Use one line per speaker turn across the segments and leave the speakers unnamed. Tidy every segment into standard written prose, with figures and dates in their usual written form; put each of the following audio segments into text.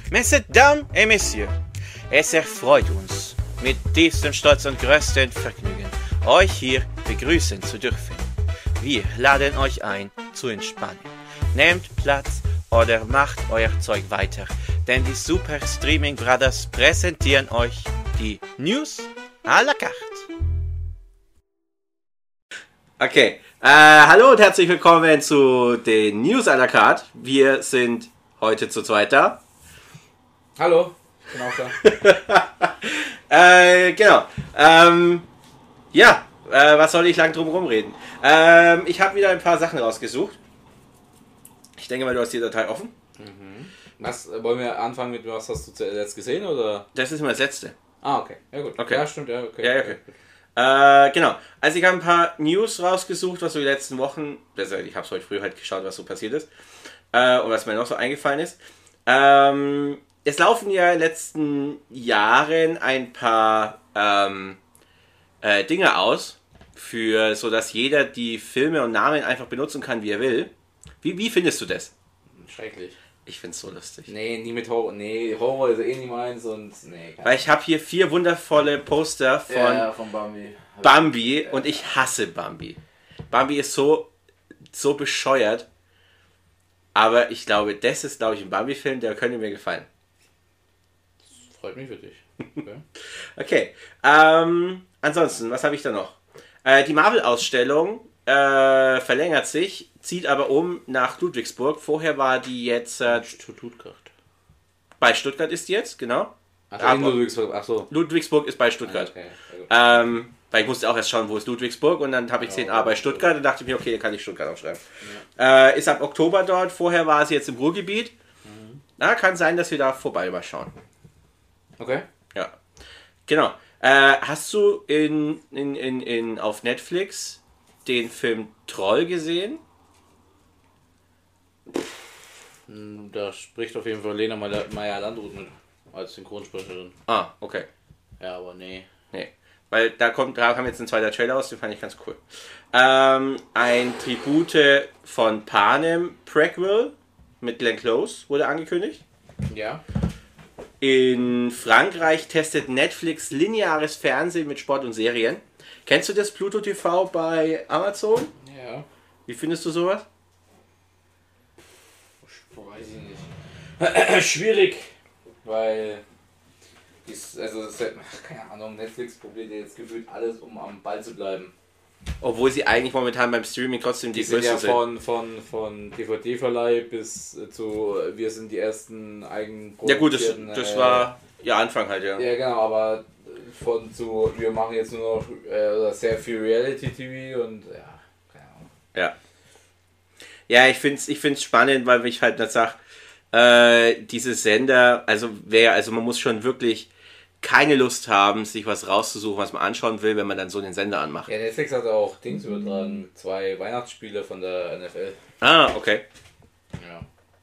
Mesdames et Messieurs, es erfreut uns, mit tiefstem Stolz und größtem Vergnügen, euch hier begrüßen zu dürfen. Wir laden euch ein, zu entspannen. Nehmt Platz oder macht euer Zeug weiter, denn die Super Streaming Brothers präsentieren euch die News à la carte. Okay, hallo und herzlich willkommen zu den News à la carte. Wir sind heute zu zweit da.
Hallo, ich bin auch da.
Genau. Was soll ich lang drum rumreden? Ich habe wieder ein paar Sachen rausgesucht. Ich denke mal, du hast die Datei offen.
Wollen wir anfangen mit, was hast du zuletzt gesehen, oder?
Das ist immer das letzte.
Ah, okay. Ja, gut.
Okay.
Ja, stimmt, ja, okay.
Ja, okay. Genau. Also ich habe ein paar News rausgesucht, was so die letzten Wochen, also ich habe es heute früh halt geschaut, was so passiert ist. Und was mir noch so eingefallen ist. Es laufen ja in den letzten Jahren ein paar Dinge aus, so dass jeder die Filme und Namen einfach benutzen kann, wie er will. Wie findest du das?
Schrecklich.
Ich find's so lustig.
Nee, nie mit Horror. Nee, Horror ist nie meins und nee.
Weil ich habe hier 4 wundervolle Poster
von
Bambi
Ja.
Und ich hasse Bambi. Bambi ist so bescheuert. Aber ich glaube, das ist, ein Bambi-Film, der könnte mir gefallen.
Das freut mich für dich.
Okay. Ansonsten, was habe ich da noch? Die Marvel-Ausstellung verlängert sich, zieht aber um nach Ludwigsburg. Vorher war die jetzt
Stuttgart.
bei Stuttgart ist die jetzt, genau.
Ach, in Ludwigsburg, ach so.
Ludwigsburg ist bei Stuttgart.
Okay.
Weil ich musste auch erst schauen, wo ist Ludwigsburg, und dann habe ich gesehen, bei Stuttgart, und dachte ich mir, okay, dann kann ich Stuttgart aufschreiben. Ja. Ist ab Oktober dort, vorher war sie jetzt im Ruhrgebiet. Na, kann sein, dass wir da vorbei mal schauen.
Okay.
Ja. Genau. Hast du auf Netflix den Film Troll gesehen?
Da spricht auf jeden Fall Lena Meyer-Landrut mit als Synchronsprecherin.
Ah, okay.
Ja, aber nee.
Nee. Weil da kam jetzt ein zweiter Trailer aus, den fand ich ganz cool. Ein Tribute von Panem Prequel mit Glenn Close wurde angekündigt.
Ja.
In Frankreich testet Netflix lineares Fernsehen mit Sport und Serien. Kennst du das Pluto TV bei Amazon?
Ja.
Wie findest du sowas?
Weiß ich nicht. Schwierig. Weil keine Ahnung, Netflix probiert jetzt gefühlt alles, um am Ball zu bleiben.
Obwohl sie eigentlich momentan beim Streaming trotzdem die
sind
größte
ja von DVD-Verleih bis zu wir sind die ersten eigenen
Ja gut, das war ja Anfang halt, ja.
Ja genau, aber wir machen jetzt nur noch sehr viel Reality-TV und ja, keine Ahnung.
Ja. Ja, ich find's spannend, weil ich halt nicht sag, diese Sender, also man muss schon wirklich keine Lust haben, sich was rauszusuchen, was man anschauen will, wenn man dann so den Sender anmacht.
Ja, Netflix hat auch Dings übertragen, 2 Weihnachtsspiele von der NFL.
Ah, okay.
Ja.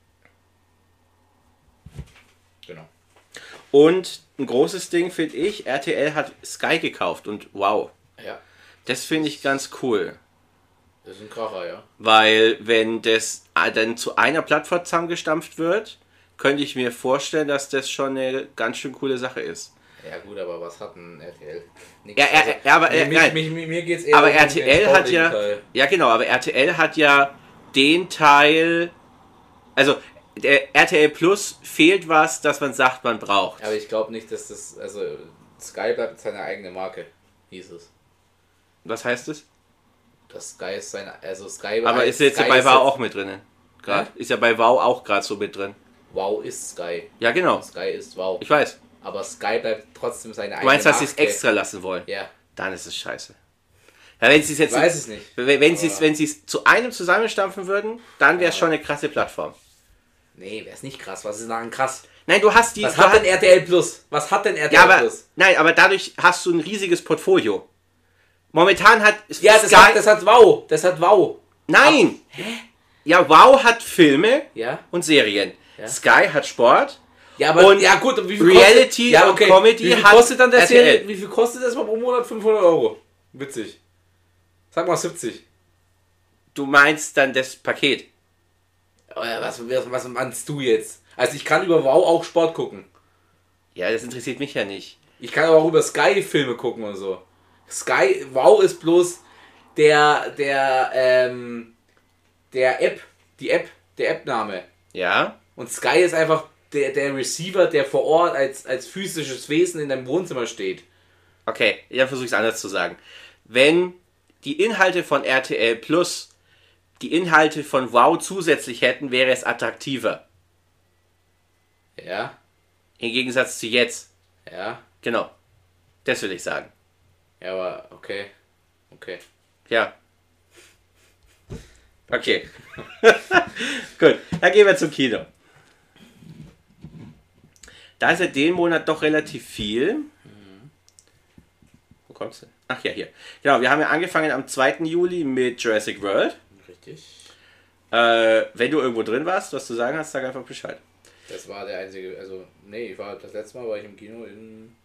Genau.
Und ein großes Ding finde ich, RTL hat Sky gekauft und wow.
Ja.
Das finde ich ganz cool.
Das ist ein Kracher, ja.
Weil wenn das dann zu einer Plattform zusammengestampft wird, könnte ich mir vorstellen, dass das schon eine ganz schön coole Sache ist.
Ja gut, aber was hat ein RTL? Nichts. Mir geht's eher
aber
um
RTL
den
hat ja
Teil.
Ja genau, aber RTL hat ja den Teil, also der RTL Plus fehlt was, dass man sagt, man braucht.
Aber ich glaube nicht, dass das, also Sky bleibt seine eigene Marke, hieß es.
Was heißt das?
Das Sky ist Sky.
Aber ist jetzt ja bei Wow auch mit drin. Gerade. Ist ja bei Wow auch gerade so mit drin.
Wow ist Sky.
Ja genau.
Sky ist Wow.
Ich weiß.
Aber Sky bleibt trotzdem seine eigene Marke.
Du meinst, dass sie es extra lassen wollen?
Ja.
Dann ist es scheiße. Ja, wenn sie es jetzt
ich weiß es nicht.
Wenn sie es zu einem zusammenstampfen würden, dann wäre es schon eine krasse Plattform.
Nee, wäre es nicht krass. Was ist daran krass?
Nein, du hast die.
Was hat denn RTL Plus? Was hat denn RTL Plus?
Nein, aber dadurch hast du ein riesiges Portfolio. Momentan hat
ja, das hat Wow. Das hat Wow.
Nein. Hä? Ja, Wow hat Filme und Serien.
Ja.
Sky hat Sport.
Ja, aber
und
ja gut, wie viel
Reality
kostet,
und Comedy
wie viel
hat
kostet dann das
RTL.
hier? Wie viel kostet das mal pro Monat? 500 Euro. Witzig. Sag mal 70.
Du meinst dann das Paket?
was meinst du jetzt? Also ich kann über WoW auch Sport gucken.
Ja, das interessiert mich ja nicht.
Ich kann aber auch über Sky Filme gucken und so. WoW ist bloß der App-Name.
Ja?
Und Sky ist einfach der Receiver, der vor Ort als physisches Wesen in deinem Wohnzimmer steht.
Okay, dann versuche ich es anders zu sagen. Wenn die Inhalte von RTL Plus die Inhalte von WoW zusätzlich hätten, wäre es attraktiver.
Ja.
Im Gegensatz zu jetzt.
Ja.
Genau. Das will ich sagen.
Ja, aber okay. Okay.
Ja. Okay. Gut, dann gehen wir zum Kino. Da ist ja den Monat doch relativ viel. Wo kommst du? Ach ja, hier. Genau, wir haben ja angefangen am 2. Juli mit Jurassic World.
Richtig.
Wenn du irgendwo drin warst, was du sagen hast, sag einfach Bescheid.
Das war der einzige, also, nee, das letzte Mal war ich im Kino in...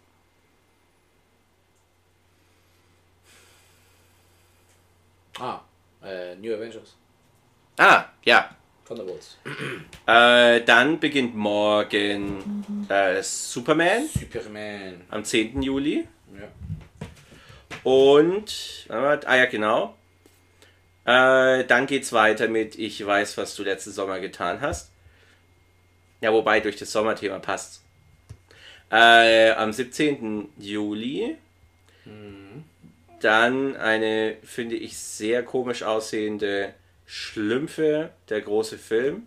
New Avengers.
Ah, ja.
Thunderbolts.
Dann beginnt morgen Superman am 10. Juli.
Ja.
Und, ja genau. Dann geht's weiter mit Ich weiß, was du letzten Sommer getan hast. Ja, wobei durch das Sommerthema passt. Am 17. Juli. Dann eine, finde ich, sehr komisch aussehende Schlümpfe, der große Film.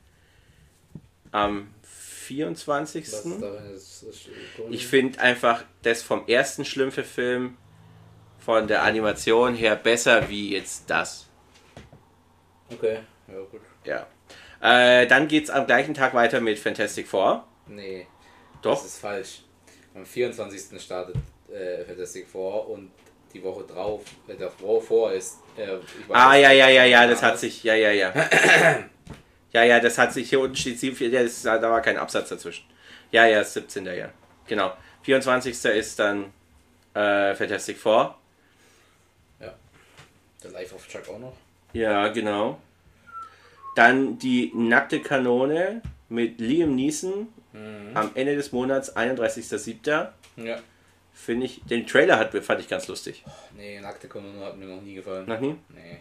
Am 24. Ich finde einfach das vom ersten Schlümpfe-Film von der Animation her besser wie jetzt das.
Okay, ja gut.
Ja. Dann geht's am gleichen Tag weiter mit Fantastic Four.
Nee.
Doch.
Das ist falsch. Am 24. startet Fantastic Four und die Woche drauf, davor ist...
ja, das hat sich... Ja. Ja, das hat sich... Hier unten steht 7, da war kein Absatz dazwischen. Ja, 17. Ja. Genau. 24. ist dann Fantastic Four.
Ja. Der Life of Chuck auch noch.
Ja, genau. Dann die nackte Kanone mit Liam Neeson am Ende des Monats, 31.07.
Ja.
Finde ich, den Trailer fand ich ganz lustig.
Nee, nackte Kanone hat mir noch nie gefallen.
Noch nie?
Nee.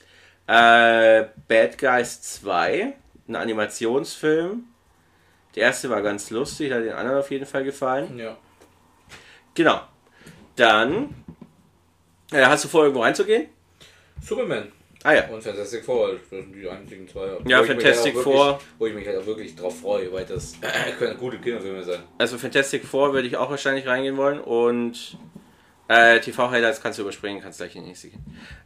Bad Guys 2, ein Animationsfilm. Der erste war ganz lustig, hat den anderen auf jeden Fall gefallen.
Ja.
Genau. Dann, hast du vor, irgendwo reinzugehen?
Superman.
Ah ja.
Und Fantastic Four, das sind die einzigen zwei.
Ja, Fantastic Four.
Wo ich mich halt auch wirklich drauf freue, weil das können gute Kinofilme sein.
Also Fantastic Four würde ich auch wahrscheinlich reingehen wollen und TV-Highlights kannst du überspringen, kannst gleich in die nächste gehen.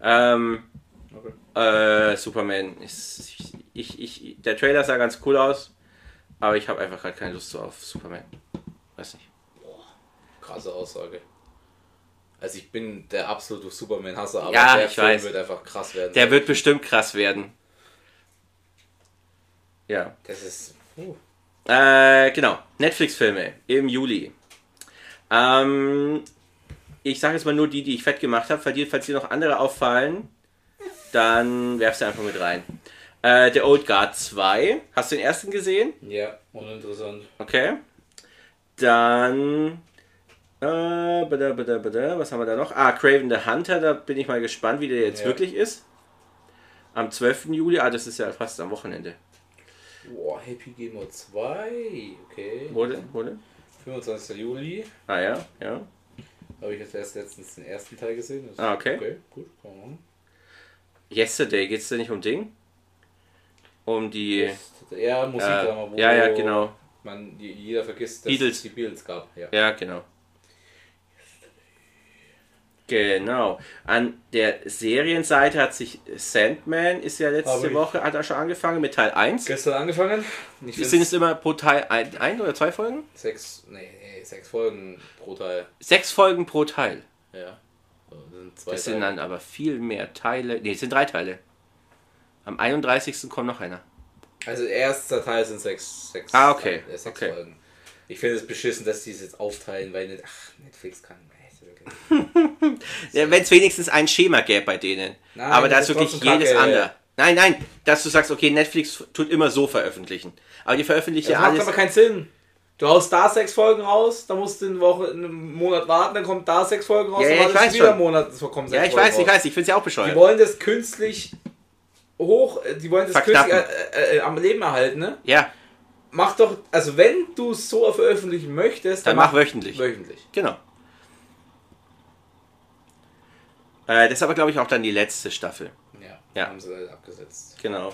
Okay. Superman ist... der Trailer sah ganz cool aus, aber ich habe einfach gerade keine Lust so auf Superman. Weiß nicht.
Boah, krasse Aussage. Also ich bin der absolute Superman-Hasser, aber
ja,
der Film wird einfach krass werden.
Der wird bestimmt krass werden. Ja.
Das ist...
Genau. Netflix-Filme im Juli. Ich sage jetzt mal nur die ich fett gemacht habe. Falls dir noch andere auffallen, dann werfst du einfach mit rein. The Old Guard 2. Hast du den ersten gesehen?
Ja, uninteressant.
Okay. Dann... was haben wir da noch? Kraven the Hunter, da bin ich mal gespannt, wie der jetzt wirklich ist. Am 12. Juli, das ist ja fast am Wochenende.
Boah, Happy Gamer 2, okay.
Wo denn?
25. Juli.
Ja.
Habe ich jetzt erst letztens den ersten Teil gesehen.
Okay.
Okay, gut, kann man machen.
Yesterday, geht's da nicht um Ding? Um die...
Ja, Musikdrama, wo
ja, genau.
Jeder vergisst, dass es die Beatles gab.
Ja, genau. Genau. An der Serienseite hat sich Sandman, ist ja letzte Woche, hat er schon angefangen mit Teil 1.
Gestern angefangen.
Sind es immer pro Teil ein oder 2 Folgen?
6 Folgen pro Teil.
6 Folgen pro Teil?
Ja.
Das sind dann aber viel mehr Teile. Ne, es sind 3 Teile. Am 31. kommt noch einer.
Also erster Teil sind 6
okay.
6 Folgen. Ich finde es beschissen, dass die es jetzt aufteilen, weil Netflix kann.
Ja, wenn es wenigstens ein Schema gäbe bei denen.
Nein,
aber da ist wirklich jedes andere. Nein, dass du sagst, okay, Netflix tut immer so veröffentlichen. Aber die veröffentlichen
Das
ja
macht
alles...
aber keinen Sinn. Du haust da 6 Folgen raus, dann musst du einen Monat warten, dann kommt da 6 Folgen raus,
Ja,
dann
ich
wartest
weiß
du wieder
schon.
einen Monat, es kommen 6
Ja, ich
Folgen
weiß,
raus.
ich finde es ja auch
Die
bescheuert.
wollen das künstlich die wollen das
Verknappen.
künstlich am Leben erhalten, ne?
Ja,
Mach doch, also wenn du es so veröffentlichen möchtest,
dann mach wöchentlich.
Wöchentlich.
Genau. Das ist aber, glaube ich, auch dann die letzte Staffel. Ja.
Haben sie dann abgesetzt.
Genau.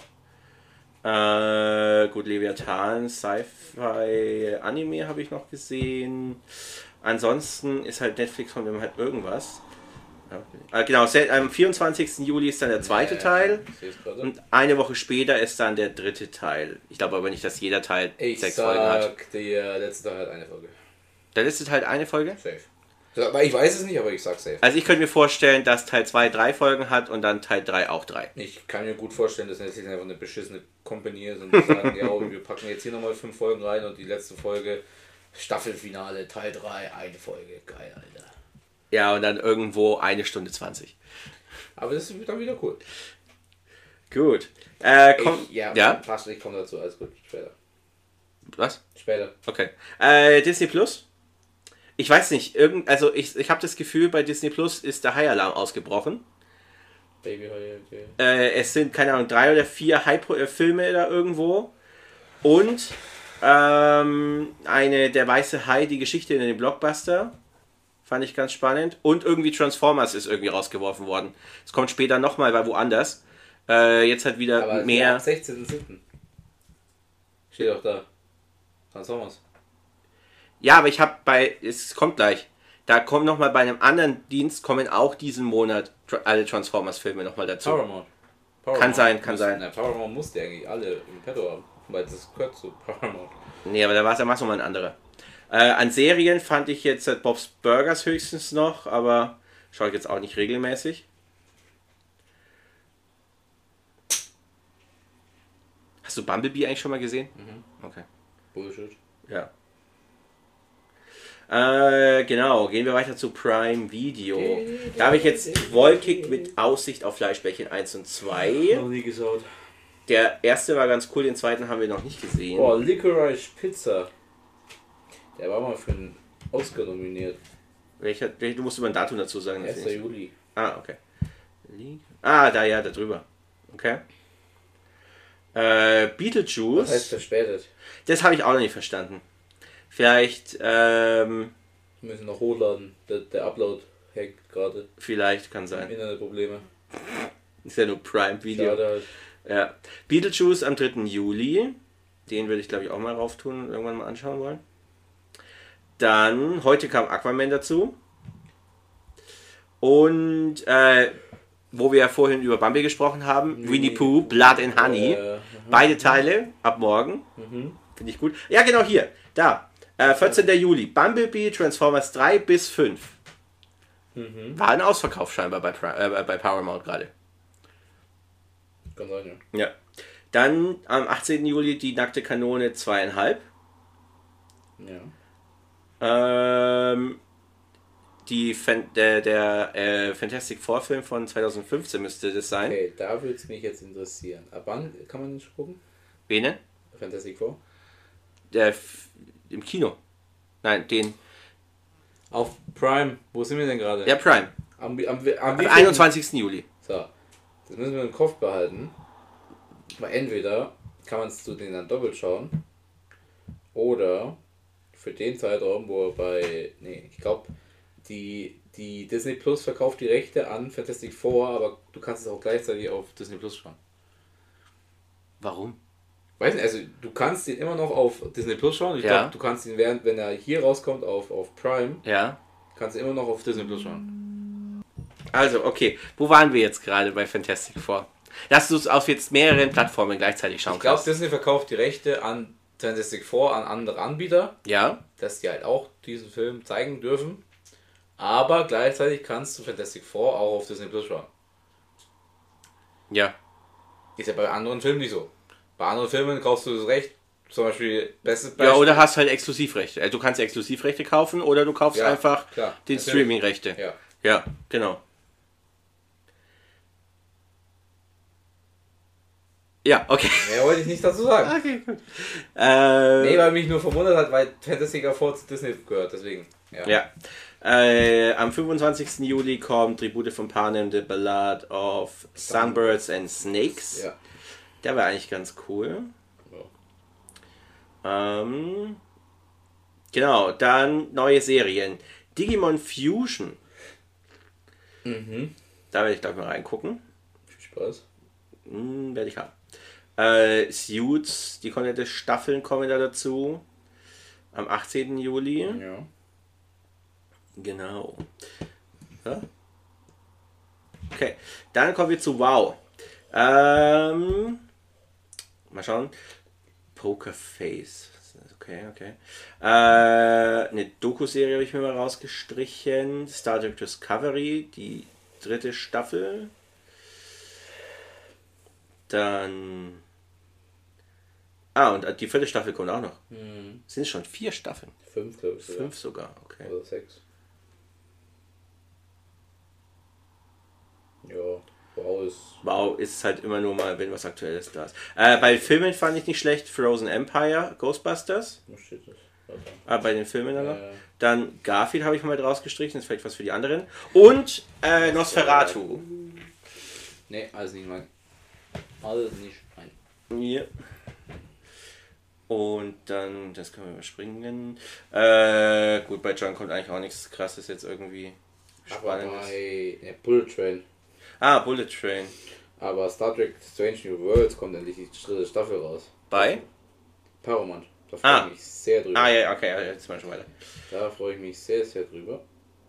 Gut, Leviathan, Sci-Fi, Anime habe ich noch gesehen. Ansonsten ist halt Netflix von dem halt irgendwas. Genau, am 24. Juli ist dann der zweite Teil. Und eine Woche später ist dann der dritte Teil. Ich glaube aber nicht, dass jeder Teil 6 Folgen hat.
Der letzte Teil hat eine Folge.
Der letzte Teil eine Folge?
Safe. Aber ich weiß es nicht, aber ich sag safe.
Also ich könnte mir vorstellen, dass Teil 2 3 Folgen hat und dann Teil 3 auch 3.
Ich kann mir gut vorstellen, dass Netflix einfach eine beschissene Company ist und die sagen, ja, wir packen jetzt hier nochmal 5 Folgen rein und die letzte Folge, Staffelfinale, Teil 3, eine Folge. Geil, Alter.
Ja, und dann irgendwo 1 Stunde 20.
Aber das ist dann wieder cool.
Gut.
Passt, ich komme dazu, alles gut, später.
Was?
Später.
Okay. Disney Plus? Ich weiß nicht, ich habe das Gefühl, bei Disney Plus ist der High-Alarm ausgebrochen.
Baby High, okay.
Es sind, keine Ahnung, 3 oder 4 Filme da irgendwo. Und der Weiße Hai, die Geschichte in den Blockbuster. Fand ich ganz spannend. Und irgendwie Transformers ist irgendwie rausgeworfen worden. Es kommt später nochmal bei woanders. Jetzt hat wieder
aber
mehr...
Am 16.07. Steht doch da. Transformers.
Ja, aber es kommt gleich. Da kommen nochmal bei einem anderen Dienst, kommen auch diesen Monat alle Transformers-Filme nochmal dazu.
Paramount.
Kann sein.
Na, Paramount musste eigentlich alle im Petto haben, weil das gehört zu Paramount.
Nee, aber da war es nochmal ein anderer. An Serien fand ich jetzt Bob's Burgers höchstens noch, aber schaue ich jetzt auch nicht regelmäßig. Hast du Bumblebee eigentlich schon mal gesehen?
Mhm.
Okay.
Bullshit.
Ja. Genau, gehen wir weiter zu Prime Video. Da habe ich jetzt Wolkig mit Aussicht auf Fleischbällchen 1 und 2.
Noch nie geschaut.
Der erste war ganz cool, den zweiten haben wir noch nicht gesehen.
Boah, Licorice Pizza. Der war mal für einen Oscar nominiert.
Du musst über ein Datum dazu sagen.
1. Juli.
Ah, okay. Da drüber. Okay. Beetlejuice.
Was heißt verspätet?
Das habe ich auch noch nicht verstanden. Vielleicht,
Wir müssen noch hochladen. Der Upload hängt gerade.
Vielleicht, kann sein.
Internetprobleme.
Ist ja nur Prime Video.
Schade halt.
Ja. Beetlejuice am 3. Juli. Den würde ich, glaube ich, auch mal rauf tun und irgendwann mal anschauen wollen. Dann, heute kam Aquaman dazu. Und, wo wir ja vorhin über Bambi gesprochen haben, Winnie Pooh, Blood and Honey. Beide Teile, ab morgen. Finde ich gut. Ja, genau hier. Da. 14. Juli. Bumblebee, Transformers 3 bis 5. War ein Ausverkauf scheinbar bei Paramount gerade.
Kann sein,
Ja. Dann am 18. Juli die Nackte Kanone 2,5.
ja.
Der Fantastic Four Film von 2015 müsste das sein.
Okay, da würde es mich jetzt interessieren. Ab wann kann man den schon gucken?
Wen?
Fantastic Four?
Im Kino. Nein, den.
Auf Prime. Wo sind wir denn gerade?
Ja, Prime.
Am
Am 21. Juli.
So, das müssen wir im Kopf behalten. Weil entweder kann man es zu denen dann doppelt schauen. Oder für den Zeitraum, wo er bei. Nee, ich glaube, die Disney Plus verkauft die Rechte an Fantastic Four, aber du kannst es auch gleichzeitig auf Disney Plus schauen.
Warum?
Weiß nicht, also du kannst ihn immer noch auf Disney Plus schauen. Ich glaube, du kannst ihn wenn er hier rauskommt auf Prime, kannst du immer noch auf Disney Plus schauen.
Also, okay. Wo waren wir jetzt gerade bei Fantastic Four? Dass du es auf jetzt mehreren Plattformen gleichzeitig schauen
kannst. Ich glaube,
kannst.
Disney verkauft die Rechte an Fantastic Four an andere Anbieter.
Ja.
Dass die halt auch diesen Film zeigen dürfen. Aber gleichzeitig kannst du Fantastic Four auch auf Disney Plus schauen.
Ja.
Ist ja bei anderen Filmen nicht so. Bei anderen Filmen kaufst du das Recht, zum Beispiel, bestes Beispiel.
Ja, oder hast halt Exklusivrechte. Du kannst Exklusivrechte kaufen oder du kaufst einfach den Streaming-Rechte.
Ja.
Ja, genau.
Ja, okay.
Mehr wollte ich nicht dazu sagen.
Okay, gut.
Nee, weil mich nur verwundert hat, weil Fantasy davor zu Disney gehört, deswegen. Ja.
Am 25. Juli kommt Tribute von Panem, The Ballad of Sunbirds and Snakes.
Ja.
Der war eigentlich ganz cool.
Ja.
Genau, dann neue Serien. Digimon Fusion. Da werde ich gleich mal reingucken.
Viel Spaß.
Werde ich haben. Suits, die komplette Staffeln kommen da dazu. Am 18. Juli.
Ja.
Genau. Ja? Okay, dann kommen wir zu WoW. Mal schauen. Pokerface. Okay. Eine Doku-Serie habe ich mir mal rausgestrichen. Star Trek Discovery, die 3. Staffel. Dann... und die 4. Staffel kommt auch noch. Sind es schon 4 Staffeln?
5, glaube ich.
5 sogar, okay.
Oder 6. Ja,
WoW ist halt immer nur mal, wenn was Aktuelles da ist. Bei Filmen fand ich nicht schlecht. Frozen Empire, Ghostbusters.
Wo steht das?
Bei den Filmen dann noch. Dann Garfield habe ich mal rausgestrichen, das ist vielleicht was für die anderen. Und Nosferatu.
Nee, alles nicht mein. Alles nicht mein.
Ja. Und dann, das können wir überspringen. Gut, bei John kommt eigentlich auch nichts Krasses jetzt irgendwie Spannendes.
Bei Bullet Train.
Bullet Train.
Aber Star Trek Strange New Worlds kommt endlich die 3. Staffel raus.
Bei?
Paramount. Da freue ich mich sehr drüber.
Ja, okay, jetzt mal schon weiter.
Da freue ich mich sehr, sehr drüber.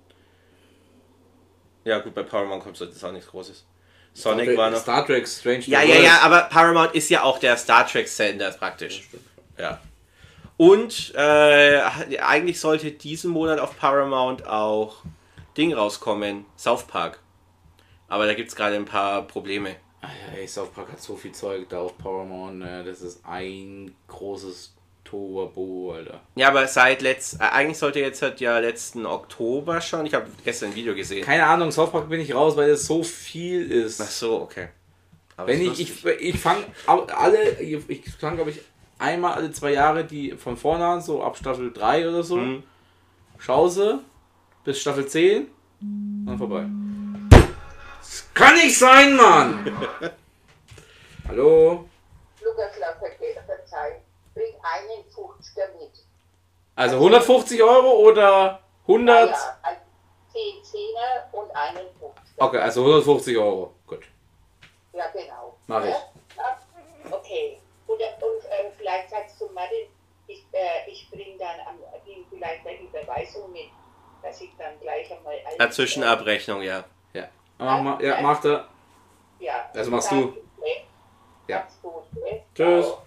Ja gut, bei Paramount kommt jetzt auch nichts Großes. Sonic war noch...
Star Trek Strange New
Ja,
Worlds.
aber Paramount ist ja auch der Star Trek Sender praktisch. Ja. Und eigentlich sollte diesen Monat auf Paramount auch Ding rauskommen, South Park. Aber da gibt es gerade ein paar Probleme.
Ey, South Park hat so viel Zeug da auf Paramount, das ist ein großes Tohuwabohu, Alter.
Ja, aber eigentlich sollte jetzt letzten Oktober schon, ich habe gestern ein Video gesehen.
Keine Ahnung, South Park bin ich raus, weil es so viel ist.
Ach so, okay. Aber
wenn ich fange glaube ich einmal alle 2 Jahre die von vorne an, so ab Staffel 3 oder so, schau sie bis Staffel 10 und vorbei. Das kann nicht sein, Mann! Hallo?
Lukas verzeiht, bring einen 50er mit.
Also 150 Euro oder 100?
Ja, 10 Zehner und einen 50er.
Okay, also 150 Euro. Gut.
Ja, genau.
Mach ich.
Ja? Okay. Und vielleicht sagst du Martin, ich bringe dann vielleicht die Überweisung mit, dass ich dann gleich einmal...
Zwischenabrechnung, ja.
Ja. Macht er.
Ja.
Also machst du. Ja.
Mach's gut, ne?
Tschüss.
Ciao.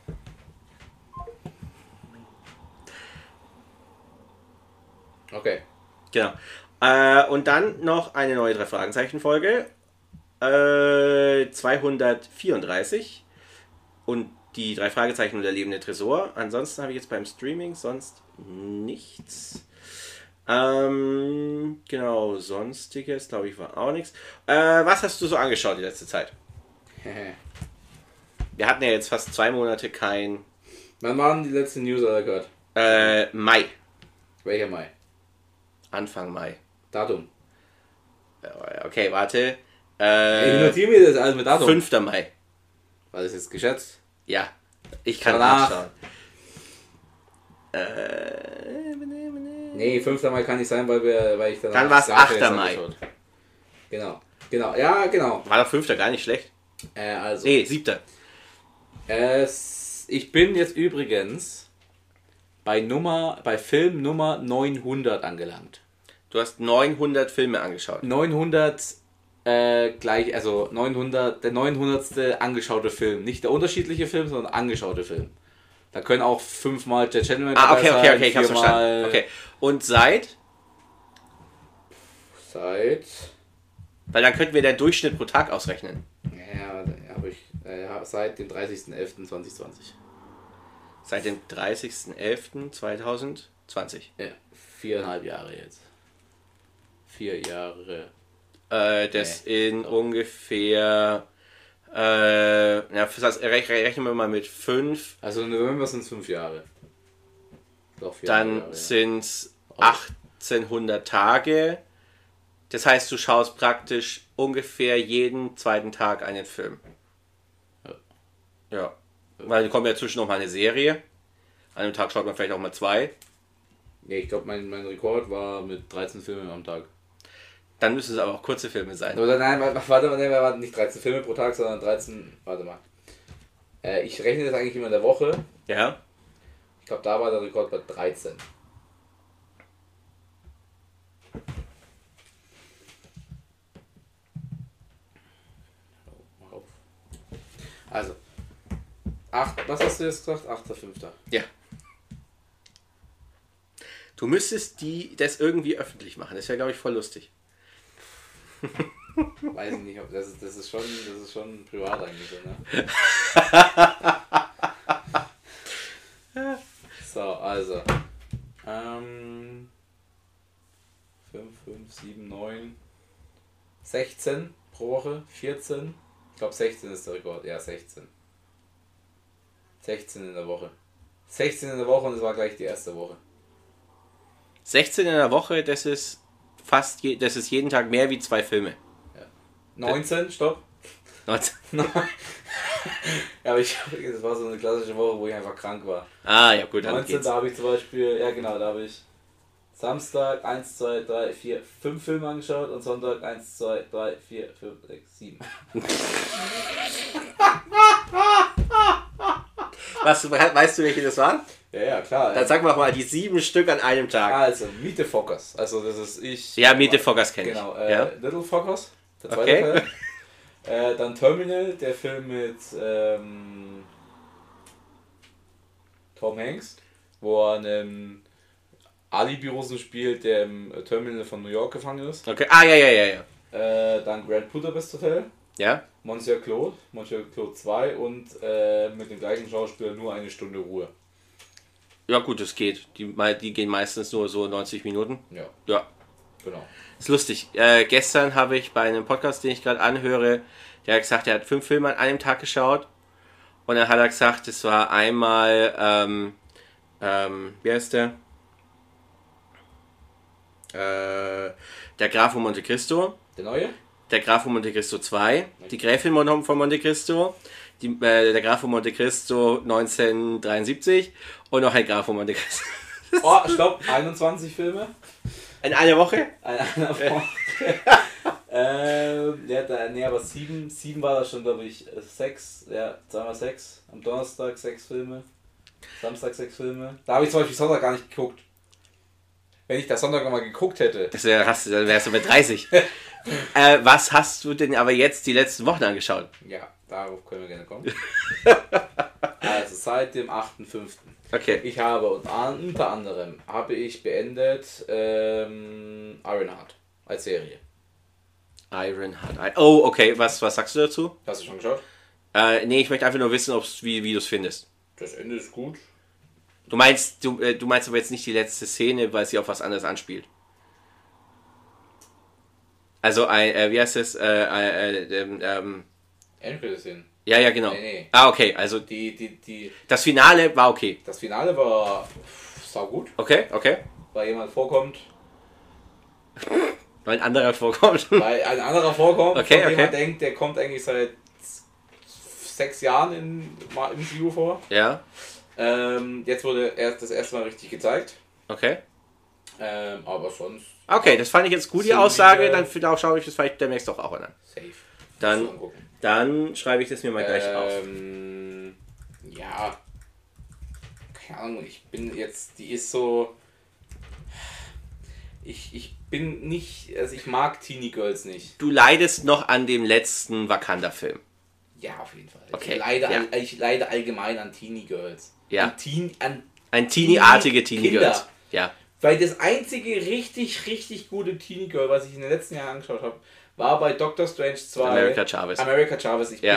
Okay.
Genau. Und dann noch eine neue 3-Fragezeichen-Folge. 234. Und die 3 Fragezeichen und der lebende Tresor. Ansonsten habe ich jetzt beim Streaming sonst nichts. Genau, sonstiges, glaube ich, war auch nichts. Was hast du so angeschaut die letzte Zeit? Wir hatten ja jetzt fast 2 Monate kein...
Wann waren die letzten News alle gehört?
Mai.
Welcher Mai?
Anfang Mai.
Datum.
Okay, warte.
Ich notiere mir das alles mit Datum.
5. Mai.
War das jetzt geschätzt?
Ja, ich kann
Danach.
nachschauen.
Nee, 5. Mai kann nicht sein, weil ich
Dann war es 8. Mai.
Genau. Ja, genau.
War doch 5. gar nicht schlecht.
Also.
Nee, 7.
Ich bin jetzt übrigens bei Film Nummer 900 angelangt.
Du hast 900 Filme angeschaut.
900 der 900. angeschaute Film. Nicht der unterschiedliche Film, sondern angeschaute Film. Da können auch 5-mal der Gentleman
Okay,
sein,
ich hab's verstanden. Okay. Und seit? Weil dann könnten wir den Durchschnitt pro Tag ausrechnen.
Ja, habe ich seit dem 30.11.2020.
Seit dem 30.11.2020.
Ja, 4,5 Jahre jetzt. 4 Jahre.
Das in ungefähr Rechnen wir mal mit 5.
Also im November sind es 5 Jahre. Doch 4
Dann
Jahre,
sind es 1800 Tage. Das heißt, du schaust praktisch ungefähr jeden zweiten Tag einen Film. Ja. Weil dann kommt ja zwischen noch mal eine Serie. An einem Tag schaut man vielleicht auch mal 2.
Ja, ich glaube, mein Rekord war mit 13 Filmen am Tag.
Dann müssen es aber auch kurze Filme sein.
Oder nein, warte mal, wir waren nicht 13 Filme pro Tag, sondern 13. Warte mal. Ich rechne das eigentlich immer in der Woche.
Ja.
Ich glaube, da war der Rekord bei 13. Also, was hast du jetzt gesagt? 8.5.
Ja. Du müsstest das irgendwie öffentlich machen. Das wäre, glaube ich, voll lustig.
Weiß ich nicht, ob das ist schon privat eigentlich so, ne? So, also. 5, 7, 9, 16 pro Woche, 14. Ich glaube 16 ist der Rekord, ja 16. 16 in der Woche. 16 in der Woche und es war gleich die erste Woche.
16 in der Woche, das ist das ist jeden Tag mehr wie 2 Filme.
Ja. 19, stopp.
19.
Ja, aber das war so eine klassische Woche, wo ich einfach krank war.
Ah, ja gut, dann
19,
geht's.
da habe ich zum Beispiel, ja genau, da habe ich Samstag 1, 2, 3, 4, 5 Filme angeschaut und Sonntag 1, 2, 3, 4, 5, 6, 7.
Weißt du, welche das waren?
Ja, klar.
Dann sag mal die 7 Stück an einem Tag.
Also, Meet the Fockers. Also, das ist ich.
Ja, Meet the Fockers kenne ich.
Genau,
Ja.
Little Fockers, der zweite
Okay.
Teil. Dann Terminal, der Film mit Tom Hanks, wo er einen Alibi-Russen spielt, der im Terminal von New York gefangen ist.
Okay. Ah, ja.
Dann Grand Budapest Hotel,
Ja?
Monsieur Claude 2 und mit dem gleichen Schauspieler nur eine Stunde Ruhe.
Ja gut, das geht. Die gehen meistens nur so 90 Minuten.
Ja,
Ja.
genau.
Ist lustig. Gestern habe ich bei einem Podcast, den ich gerade anhöre, der hat gesagt, er hat 5 Filme an einem Tag geschaut. Und dann hat er gesagt, es war einmal, wie heißt der? Der Graf von Monte Cristo.
Der neue?
Der Graf von Monte Cristo 2. Die Gräfin von Monte Cristo. Der Graf von Monte Cristo 1973. Und noch ein Graf von Monte Cristo.
Oh, stopp, 21 Filme.
In einer Woche?
Einer Woche. Aber 7 war das schon, glaube ich, 6, ja, 2x6. Am Donnerstag 6 Filme, Samstag 6 Filme. Da habe ich zum Beispiel Sonntag gar nicht geguckt. Wenn ich da Sonntag nochmal geguckt hätte.
Dann wärst du bei 30. Was hast du denn aber jetzt die letzten Wochen angeschaut?
Ja, darauf können wir gerne kommen. Also seit dem 8.5.
Okay.
Ich habe unter anderem habe ich beendet Ironheart als Serie.
Ironheart. Oh, okay. Was sagst du dazu?
Hast du schon geschaut?
Nee, ich möchte einfach nur wissen, wie du es findest.
Das Ende ist gut.
Du meinst aber jetzt nicht die letzte Szene, weil sie auf was anderes anspielt. Also, wie heißt das?
Endcredit-Szenen.
Ja, genau.
Nee.
Ah, okay. Also, das Finale war okay.
Das Finale war saugut,
Okay.
weil jemand vorkommt.
Weil ein anderer vorkommt.
Weil ein anderer vorkommt,
Okay,
von dem man
okay.
denkt, der kommt eigentlich seit 6 Jahren im MCU vor.
Ja.
Jetzt wurde er das erste Mal richtig gezeigt.
Okay.
Aber sonst
Okay, das fand ich jetzt gut, die
Solide.
Aussage. Dann schaue ich das vielleicht demnächst doch auch an.
safe.
Dann-
Musst du angucken.
Dann schreibe ich das mir mal gleich auf.
Ja. Keine Ahnung, die ist so. Ich bin nicht, also ich mag Teenie Girls nicht.
Du leidest noch an dem letzten Wakanda-Film.
Ja, auf jeden Fall.
Okay,
Ich leide allgemein an Teenie Girls.
Ja.
An
Ein Teenie-artige
Kinder.
Teenie-Girls. Ja.
Weil das einzige richtig gute Teenie Girl, was ich in den letzten Jahren angeschaut habe, war bei Doctor Strange 2.
America Chavez.
America Chavez. Ich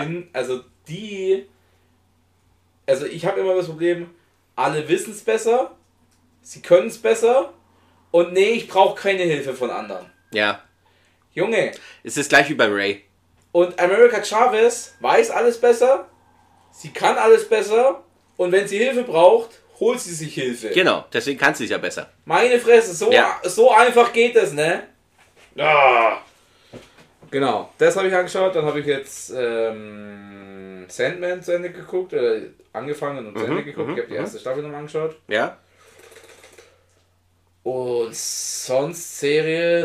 habe immer das Problem, alle wissen es besser, sie können es besser und nee, ich brauche keine Hilfe von anderen.
Ja.
Junge,
Es ist gleich wie bei Ray.
Und America Chavez weiß alles besser, sie kann alles besser und wenn sie Hilfe braucht, holt sie sich Hilfe.
Genau, deswegen kann sie es ja besser.
Meine Fresse, so einfach geht das, ne?
Ah.
Genau, das habe ich angeschaut, dann habe ich jetzt Sandman zu Ende geguckt, angefangen und zu Ende geguckt, ich habe die erste Staffel nochmal angeschaut.
Ja?
Und sonst Serien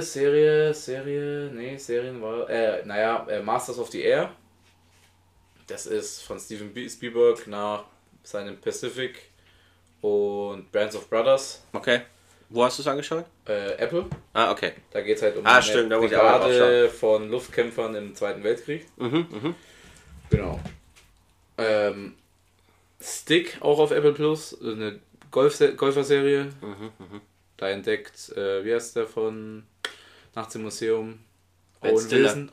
war, Masters of the Air. Das ist von Steven Spielberg nach seinem Pacific und Bands of Brothers.
Okay. Wo hast du es angeschaut?
Apple.
Ah, okay.
Da geht es halt um
stimmt, da muss ich auch
Brigade von Luftkämpfern im Zweiten Weltkrieg. Genau. Stick auch auf Apple Plus, eine Golferserie. Da entdeckt, wie heißt der von Nachts im Museum? Owen Wilson.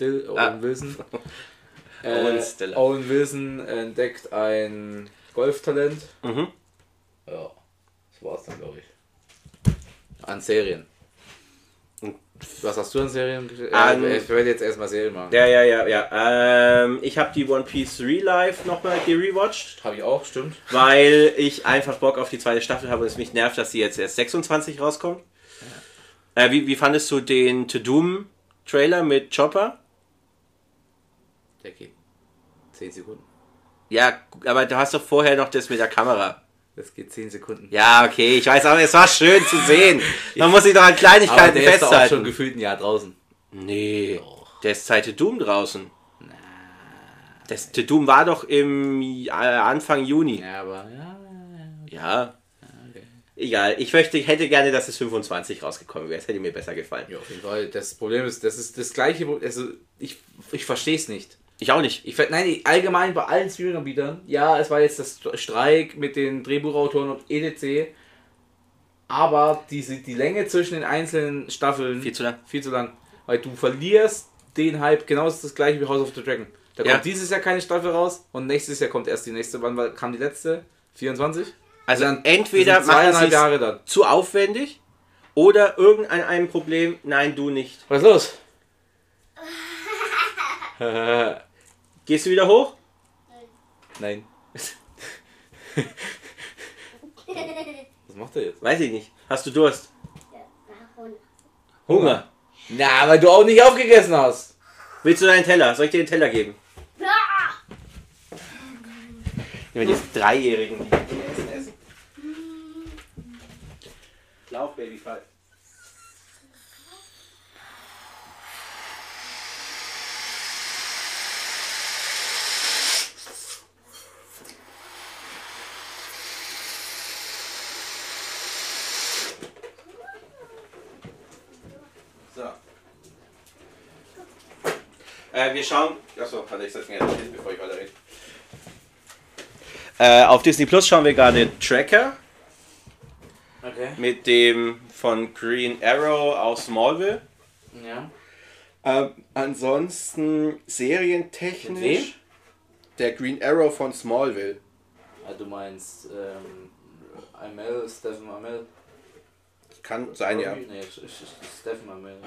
Owen Wilson entdeckt ein Golftalent. Ja, das war's dann, glaube ich. An Serien. Was hast du an Serien? Ich werde jetzt erstmal Serien machen.
Ja. Ich habe die One Piece Relive nochmal gerewatcht.
Habe ich auch, stimmt.
Weil ich einfach Bock auf die zweite Staffel habe und es mich nervt, dass sie jetzt erst 26 rauskommt. Wie fandest du den To Doom Trailer mit Chopper?
Der geht 10 Sekunden.
Ja, aber du hast doch vorher noch das mit der Kamera.
Das geht 10 Sekunden.
Ja, okay, ich weiß, aber es war schön zu sehen. Man muss sich doch an Kleinigkeiten
aber der
festhalten.
ist doch auch schon gefühlt ein Jahr draußen.
Nee, der ist seit The Doom draußen. Das The Doom war doch im Anfang Juni.
Ja, aber
Ja. Okay. Egal, ich hätte gerne, dass es 25 rausgekommen wäre. Das hätte mir besser gefallen.
Ja, auf jeden Fall. Das Problem ist, das ist das gleiche. Also, ich verstehe es nicht.
Ich auch nicht.
Allgemein bei allen Streaming-Anbietern. Ja, es war jetzt das Streik mit den Drehbuchautoren und etc. Aber die Länge zwischen den einzelnen Staffeln
viel zu lang.
Viel zu lang. Weil du verlierst den Hype. Genau das gleiche wie House of the Dragon. Da kommt dieses Jahr keine Staffel raus und nächstes Jahr kommt erst die nächste. Wann kam die letzte? 24?
Also
dann,
entweder machen sie
Jahre
zu aufwendig oder irgendein Problem. Nein, du nicht.
Was ist los?
Gehst du wieder hoch?
Nein. Was macht er jetzt?
Weiß ich nicht. Hast du Durst? Hunger.
Na, weil du auch nicht aufgegessen hast.
Willst du deinen Teller? Soll ich dir den Teller geben? Wenn die Dreijährigen die essen. Lauf, Baby, fall. So. Wir schauen. Achso, ich setze mir jetzt hin, bevor ich weiter rede. Auf Disney Plus schauen wir gerade Tracker.
Okay.
Mit dem von Green Arrow aus Smallville.
Ja.
Ansonsten serientechnisch. Der Green Arrow von Smallville.
Ah, du meinst Stephen Amell?
Kann sein, ja.
Nee, Stephen Amell.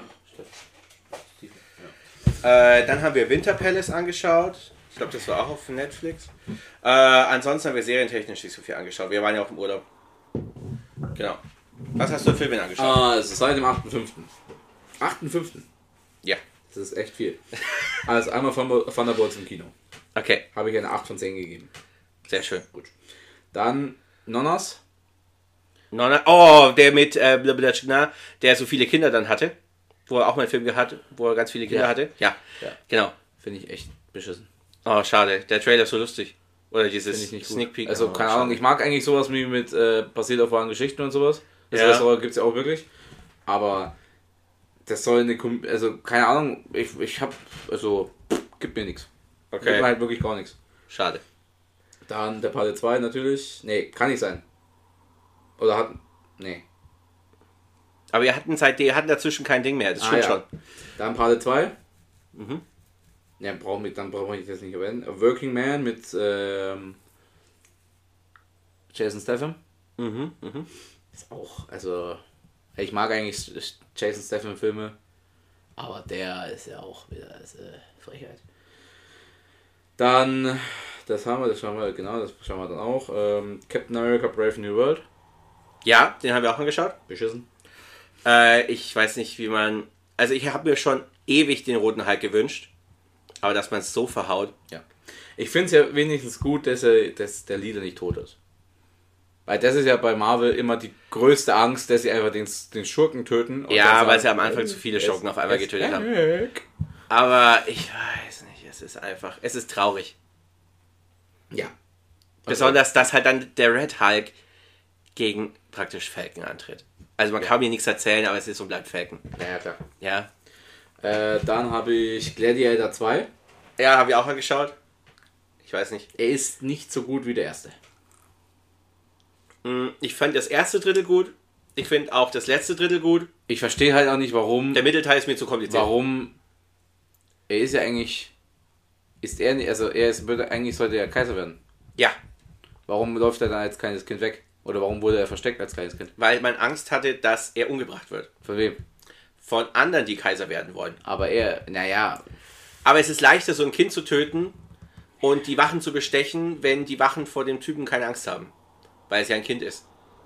Dann haben wir Winter Palace angeschaut. Ich glaube, das war auch auf Netflix. Ansonsten haben wir serientechnisch nicht so viel angeschaut. Wir waren ja auch im Urlaub. Genau. Was hast du für Filme angeschaut?
Es ist seit dem 8.5. 8.5.
Ja.
Das ist echt viel. Also einmal von Thunderbolts im Kino.
Okay.
Habe ich eine 8 von 10 gegeben.
Sehr schön.
Gut. Dann Nonnas.
Oh, der mit der so viele Kinder dann hatte. Wo er auch mal einen Film hatte, wo er ganz viele Kinder hatte. Ja, genau.
Finde ich echt beschissen.
Oh, schade. Der Trailer ist so lustig. Oder
Finde
dieses
ich nicht
Sneak Peek.
Also, keine Ahnung, ich mag eigentlich sowas wie mit basiert auf wahren Geschichten und sowas. Das gibt es ja auch wirklich. Aber das soll eine also keine Ahnung, ich hab, also, gibt mir nichts.
Okay.
Gibt mir halt wirklich gar nichts.
Schade.
Dann der Parte 2 natürlich. Nee, kann nicht sein. Oder nee.
Aber wir hatten dazwischen kein Ding mehr, das stimmt schon.
Dann Parte 2. Ja, dann brauche ich das nicht erwähnen. A Working Man mit Jason Statham. Ist auch, also, ich mag eigentlich Jason Statham Filme, Aber der ist ja auch wieder Frechheit. Dann, das schauen wir dann auch. Captain America Brave New World.
Ja, den haben wir auch angeschaut.
Beschissen.
Ich weiß nicht, wie man... Also ich habe mir schon ewig den roten Hulk gewünscht. Aber dass man es so verhaut.
Ja. Ich finde es ja wenigstens gut, dass der Leader nicht tot ist. Weil das ist ja bei Marvel immer die größte Angst, dass sie einfach den Schurken töten. Und
Ja, weil sie am Anfang zu viele Schurken auf einmal getötet haben. Aber ich weiß nicht, es ist traurig.
Ja.
Besonders, dass halt dann der Red Hulk gegen praktisch Falcon antritt. Also man kann mir nichts erzählen, aber es ist und bleibt Falcon.
Ja, klar.
Ja.
Dann habe ich Gladiator 2.
Ja, habe ich auch angeschaut. Ich weiß nicht.
Er ist nicht so gut wie der erste.
Ich fand das erste Drittel gut. Ich finde auch das letzte Drittel gut.
Ich verstehe halt auch nicht, warum.
Der Mittelteil ist mir zu kompliziert.
Warum. Er ist ja eigentlich. Eigentlich sollte er Kaiser werden.
Ja.
Warum läuft er dann als kleines Kind weg? Oder warum wurde er versteckt als kleines Kind?
Weil man Angst hatte, dass er umgebracht wird.
Von wem?
Von anderen, die Kaiser werden wollen.
Aber naja.
Aber es ist leichter, so ein Kind zu töten und die Wachen zu bestechen, wenn die Wachen vor dem Typen keine Angst haben. Weil es ja ein Kind ist.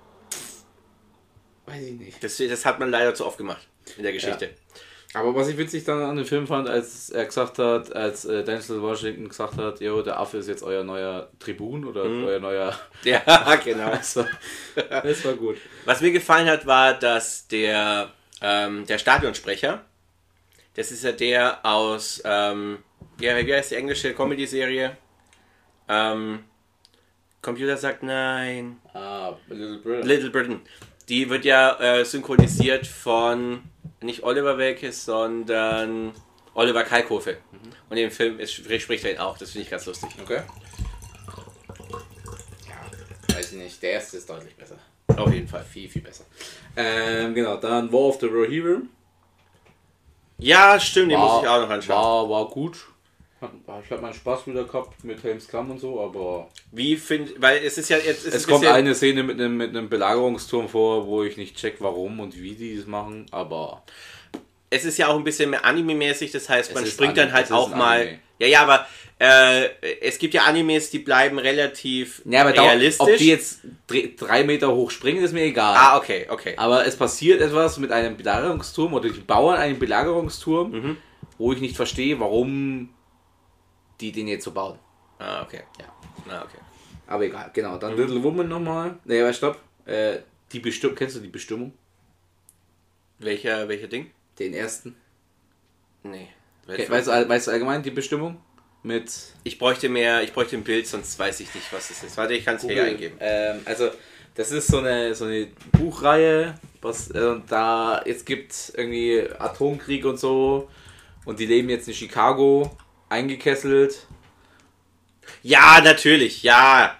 Weiß ich nicht.
Das hat man leider zu oft gemacht in der Geschichte.
Ja. Aber was ich witzig dann an dem Film fand, als er gesagt hat, als Denzel Washington gesagt hat, jo, der Affe ist jetzt euer neuer Tribun oder euer neuer...
Ja, genau.
Das war gut.
Was mir gefallen hat, war, dass der Stadionsprecher, das ist ja der aus, wie heißt die englische Comedy-Serie? Computer sagt nein.
Little Britain.
Little Britain. Die wird ja synchronisiert von nicht Oliver Welkes, sondern Oliver Kalkofe. Und im Film spricht er ihn auch. Das finde ich ganz lustig.
Okay. Ja, weiß ich nicht. Der erste ist deutlich besser.
Auf jeden Fall.
Viel, viel besser. Genau, dann War of the Rohirrim.
Ja, stimmt, den muss ich auch noch anschauen.
War gut. Ich habe meinen Spaß wieder gehabt mit Helms Klamm und so, aber...
Weil es ist ja jetzt...
Es kommt eine Szene mit einem Belagerungsturm vor, wo ich nicht check, warum und wie die das machen, aber...
Es ist ja auch ein bisschen mehr Anime-mäßig, das heißt, man springt dann halt
es ist
auch
ein
mal...
Anime.
Ja, aber es gibt ja Animes, die bleiben relativ
aber
realistisch.
ob die jetzt 3 Meter hoch springen, ist mir egal.
Ah, okay.
Aber es passiert etwas mit einem Belagerungsturm oder die bauen einen Belagerungsturm, wo ich nicht verstehe, warum die den jetzt so bauen.
Ah, okay.
Ja.
Ah, okay.
Aber egal, genau. Dann Little Woman nochmal. Nee, aber stopp. Kennst du die Bestimmung?
Welcher Ding?
Den ersten.
Nee.
Okay, weißt du allgemein die Bestimmung? Mit...
Ich bräuchte ein Bild, sonst weiß ich nicht, was es ist. Warte, ich kann es hier eingeben.
Also, das ist so eine Buchreihe, was da jetzt gibt irgendwie Atomkrieg und so und die leben jetzt in Chicago eingekesselt.
Ja, natürlich, ja.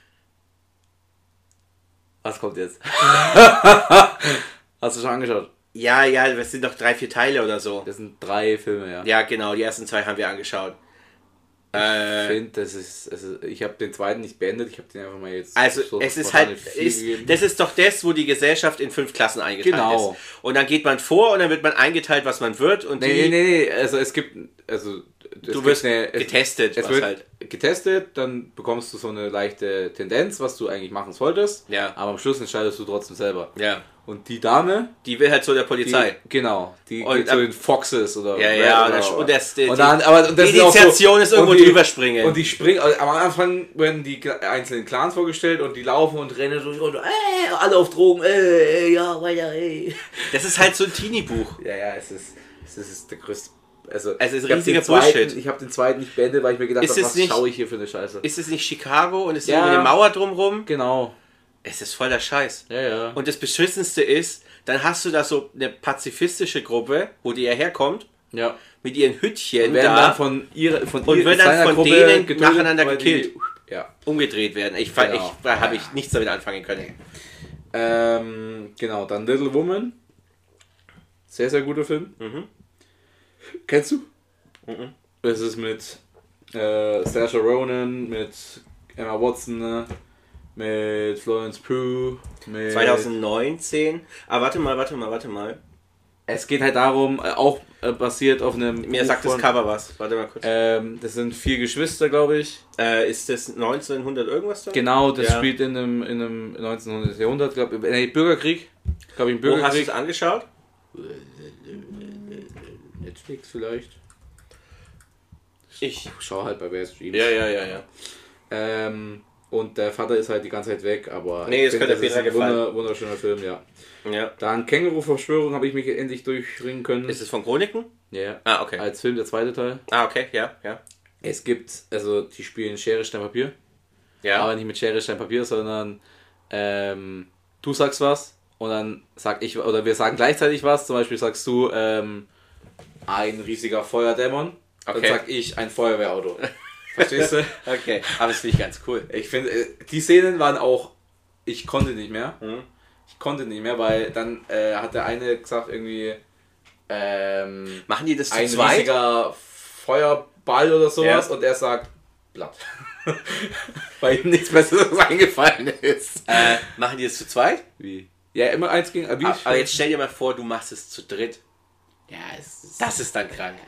Was kommt jetzt? Hast du schon angeschaut?
Ja, das sind doch 3-4 Teile oder so.
Das sind 3 Filme, ja.
Ja, genau, die ersten 2 haben wir angeschaut.
Ich finde, ich habe den zweiten nicht beendet, ich habe den einfach mal jetzt...
Also,
so
es ist halt, das ist doch das, wo die Gesellschaft in 5 Klassen eingeteilt ist. Und dann geht man vor und dann wird man eingeteilt, was man wird. Und
Nee, also es gibt...
Du wirst getestet.
Es wird getestet, dann bekommst du so eine leichte Tendenz, was du eigentlich machen solltest.
Ja.
Aber am Schluss entscheidest du trotzdem selber.
Ja.
Und die Dame...
Die will halt zu der Polizei.
Die geht zu den Foxes oder...
Ja, die
Initiation
ist irgendwo drüber springen.
Und die springen... Am Anfang werden die einzelnen Clans vorgestellt und die laufen und rennen durch und alle auf Drogen, ja, weiter,
Das ist halt so ein Teenie-Buch.
Ja, es ist der größte... Also
es ist riesiger Bullshit.
Ich habe den zweiten nicht beendet, weil ich mir gedacht habe, was schaue ich hier für eine Scheiße.
Ist es nicht Chicago und es ist eine Mauer drumrum?
Genau.
Es ist voll der Scheiß.
Ja.
Und das Beschissenste ist, dann hast du da so eine pazifistische Gruppe, wo die ja herkommt, mit ihren Hütchen
werden
da
dann von
denen nacheinander gekillt. Umgedreht werden.
Genau.
Habe ich nichts damit anfangen können.
Genau, dann Little Woman. Sehr, sehr guter Film. Kennst du? Das ist mit Saoirse Ronan, mit Emma Watson, mit Florence Pugh, mit...
2019. Ah, warte mal.
Es geht halt darum, auch basiert auf einem...
Mir
Buch
sagt das
von-
Cover was. Warte mal kurz.
Das sind 4 Geschwister, glaube ich.
Ist das 1900 irgendwas dann?
Genau, das
Ja.
spielt in einem 19. Jahrhundert, glaube ich, Bürgerkrieg. Glaube ich, im
Wo hast du
Bürgerkrieg.
es angeschaut?
Netflix vielleicht.
Ich.
Schau halt bei Wer Streams.
Ja.
Und der Vater ist halt die ganze Zeit weg, aber
Nee,
ich
das
finde,
könnte
ist
Peter
ein
gefallen.
wunderschöner Film, ja.
Ja.
Dann Känguru-Verschwörung habe ich mich endlich durchringen können.
Ist es von Chroniken?
Ja,
Ah, okay.
als Film der zweite Teil.
Ah, okay, ja.
Es gibt, also die spielen Schere, Stein, Papier.
Ja.
Aber nicht mit Schere, Stein, Papier, sondern du sagst was und dann sag ich, oder wir sagen gleichzeitig was. Zum Beispiel sagst du ein riesiger Feuerdämon. Dann
Okay.
sag ich ein Feuerwehrauto. Verstehst du?
Okay, aber das finde ich ganz cool.
Ich finde, die Szenen waren auch, ich konnte nicht mehr.
Mhm.
Ich konnte nicht mehr, weil dann hat der eine gesagt irgendwie
Machen die das zu
ein
zweit?
riesiger Feuerball oder sowas
Ja.
und er sagt Blatt. Weil ihm nichts Besseres eingefallen ist.
Machen die das zu zweit?
Wie? Ja, immer eins gegen... Wie?
Aber jetzt stell dir mal vor, du machst es zu dritt.
Ja, es ist...
Das ist dann krank.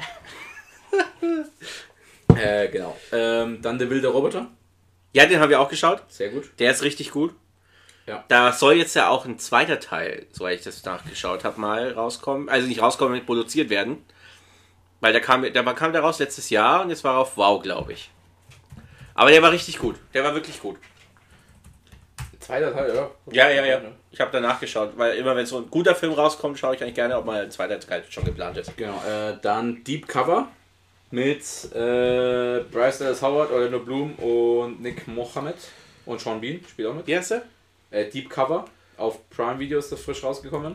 Genau. Dann der wilde Roboter.
Ja, den haben wir auch geschaut.
Sehr gut.
Der ist richtig gut.
Ja.
Da soll jetzt ja auch ein zweiter Teil, soweit ich das nachgeschaut habe, mal rauskommen. Also nicht rauskommen, sondern produziert werden. Weil der kam der raus letztes Jahr und jetzt war er auf Wow, glaube ich. Aber der war richtig gut. Der war wirklich gut.
Zweiter Teil, ja.
Ja. Ich habe danach geschaut, weil immer wenn so ein guter Film rauskommt, schaue ich eigentlich gerne, ob mal ein zweiter Teil schon geplant ist.
Genau. Dann Deep Cover mit Bryce Dallas Howard, Orlando Bloom und Nick Mohammed und Sean Bean spielt auch mit.
Wie heißt der?
Deep Cover auf Prime Video ist das frisch rausgekommen.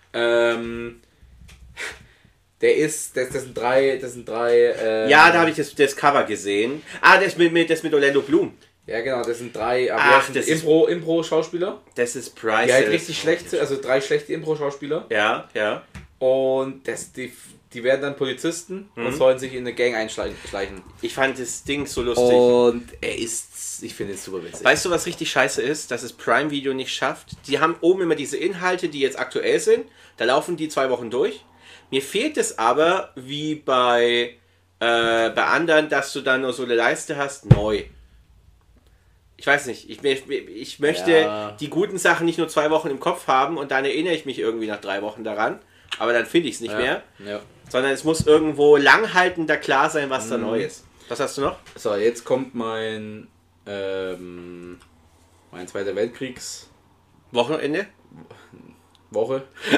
Das sind drei.
Ja, da habe ich das Cover gesehen. Ah, das mit Orlando Bloom.
Ja, genau, das sind drei
Ach, das ist-
Impro-Schauspieler.
Das ist Price.
Die halt richtig schlecht sind, also 3 schlechte Impro-Schauspieler.
Ja.
Und die werden dann Polizisten und sollen sich in eine Gang einschleichen.
Ich fand das Ding so lustig.
Und ich finde es super witzig.
Weißt du, was richtig scheiße ist? Dass es Prime Video nicht schafft. Die haben oben immer diese Inhalte, die jetzt aktuell sind. Da laufen die 2 Wochen durch. Mir fehlt es aber, wie bei anderen, dass du dann nur so eine Leiste hast, neu. Ich weiß nicht, ich möchte
Ja.
die guten Sachen nicht nur 2 Wochen im Kopf haben und dann erinnere ich mich irgendwie nach 3 Wochen daran. Aber dann finde ich es nicht mehr.
Ja.
Sondern es muss irgendwo langhaltender klar sein, was da neu ist. Was hast du noch?
So, jetzt kommt mein Zweiter Weltkriegs
Wochenende?
Woche.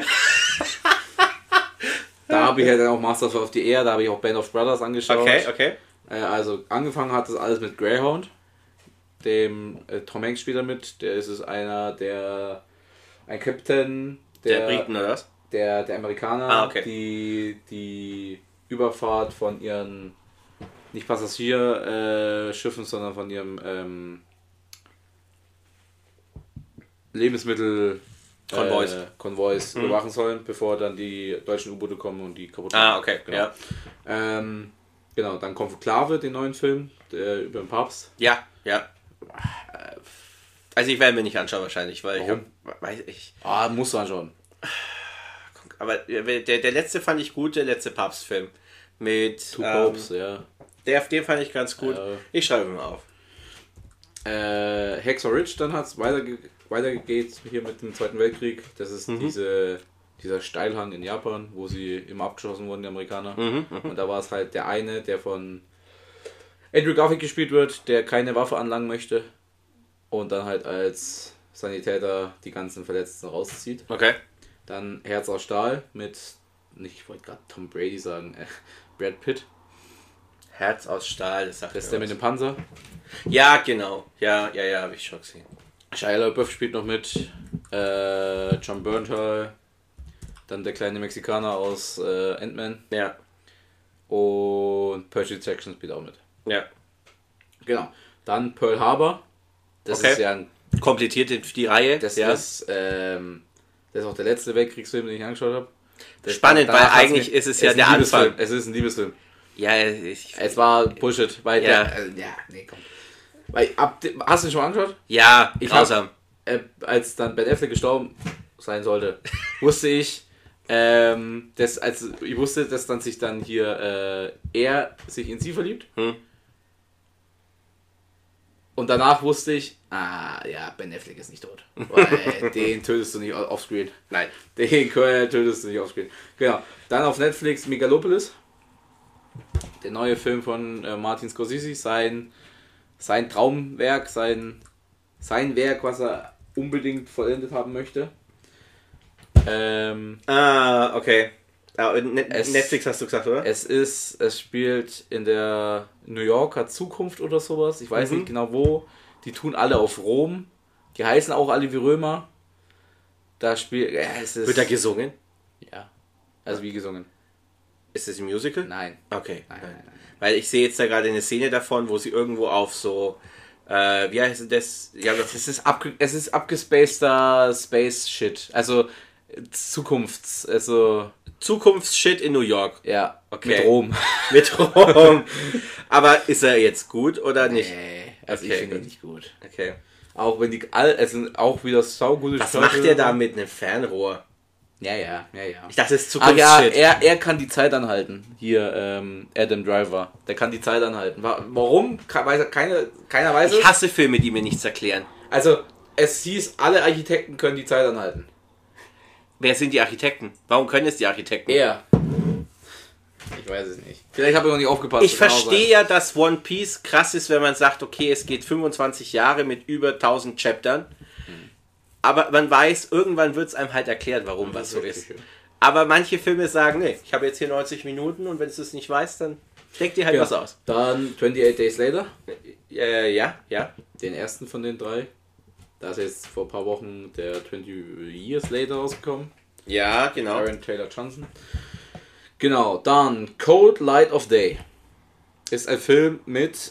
Da habe ich ja dann auch Masters of the Air, da habe ich auch Band of Brothers angeschaut.
Okay.
Also angefangen hat das alles mit Greyhound. Dem Tom Hanks spielt da mit. Der ist ein Captain
Der Briten oder was?
der Amerikaner,
Okay.
die Überfahrt von ihren, nicht Passagierschiffen, sondern von ihrem Lebensmittel Konvois überwachen sollen, bevor dann die deutschen U-Boote kommen und die kaputt machen.
Okay.
Genau.
Ja.
Genau, dann Konklave, den neuen Film über den Papst.
Ja. Also ich werde mir nicht anschauen wahrscheinlich, weil
Warum?
ich.
Muss man schon.
Aber der letzte fand ich gut, der letzte Papstfilm. Mit
Two Popes, ja.
den fand ich ganz gut. Ich schreibe mir auf.
Hacksaw Ridge, dann hat es weitergeht hier mit dem Zweiten Weltkrieg. Das ist dieser Steilhang in Japan, wo sie immer abgeschossen wurden, die Amerikaner. Und da war es halt der eine, der von Andrew Garfield gespielt wird, der keine Waffe anlangen möchte und dann halt als Sanitäter die ganzen Verletzten rauszieht.
Okay.
Dann Herz aus Stahl mit, ich wollte gerade Tom Brady sagen, Brad Pitt.
Herz aus Stahl, das sagt
Das ist
mir
der mit
was.
dem Panzer.
Ja, genau. Ja, habe ich schon gesehen.
Shia LaBeouf spielt noch mit. John Bernthal. Dann der kleine Mexikaner aus Ant-Man.
Ja.
Und Percy Jackson spielt auch mit.
Ja.
Genau. Dann Pearl Harbor. Das
Okay.
ist ja ein,
Komplettiert die Reihe.
das
ja.
ist auch der letzte Weltkriegsfilm, den ich angeschaut habe.
Spannend, weil
danach hat's
eigentlich ist es ja
ein
der
Liebesfilm.
Anfang.
Es ist ein Liebesfilm.
Ja,
Es war Bullshit, weil
Ja.
nee, komm. Weil hast du ihn schon angeschaut?
ja,
Ich
grausam.
Als dann Ben Affleck gestorben sein sollte, wusste ich, Also ich wusste, dass dann sich dann hier er sich in sie verliebt. Und danach wusste ich, Ben Affleck ist nicht tot. Weil den tötest du nicht offscreen.
Nein.
Den tötest du nicht offscreen. Genau. Dann auf Netflix Megalopolis. Der neue Film von Martin Scorsese. Sein Traumwerk, sein Werk, was er unbedingt vollendet haben möchte.
Okay. Netflix hast du gesagt, oder?
Es spielt in der New Yorker Zukunft oder sowas. Ich weiß nicht genau wo. Die tun alle auf Rom. Die heißen auch alle wie Römer. Da spielt.
Wird da gesungen?
Ja. Also wie gesungen?
Ist das ein Musical?
Nein.
Okay.
Nein.
Weil ich sehe jetzt da gerade eine Szene davon, wo sie irgendwo auf so. Wie heißt das? Ja,
Es ist abgespaceder Space-Shit. Also
Zukunftsshit in New York.
Ja,
Okay.
mit Rom.
Mit Rom. Aber ist er jetzt gut oder nicht?
Nee, also
Okay,
ich finde ihn
gut.
nicht gut.
Okay.
Auch wenn auch wieder saugute
Was macht der da mit einem Fernrohr?
Ja.
Ich dachte, es ist
Ah ja,
Zukunftsshit.
er kann die Zeit anhalten. Hier, Adam Driver. Der kann die Zeit anhalten. Warum? Keiner weiß es.
Ich hasse Filme, die mir nichts erklären.
Also, es hieß, alle Architekten können die Zeit anhalten.
Wer sind die Architekten? Warum können es die Architekten?
Er. Ich weiß es nicht. Vielleicht habe ich noch nicht aufgepasst.
Ich verstehe ja, dass One Piece krass ist, wenn man sagt, okay, es geht 25 Jahre mit über 1000 Chaptern. Aber man weiß, irgendwann wird es einem halt erklärt, warum was so ist. Aber manche Filme sagen, nee, ich habe jetzt hier 90 Minuten und wenn du es nicht weißt, dann denk dir halt was aus.
Dann 28 Days Later.
Ja.
Den ersten von den 3. Da ist jetzt vor ein paar Wochen der 20 Years Later rausgekommen.
Ja, genau.
Aaron Taylor Johnson. Genau, dann Cold Light of Day. Ist ein Film mit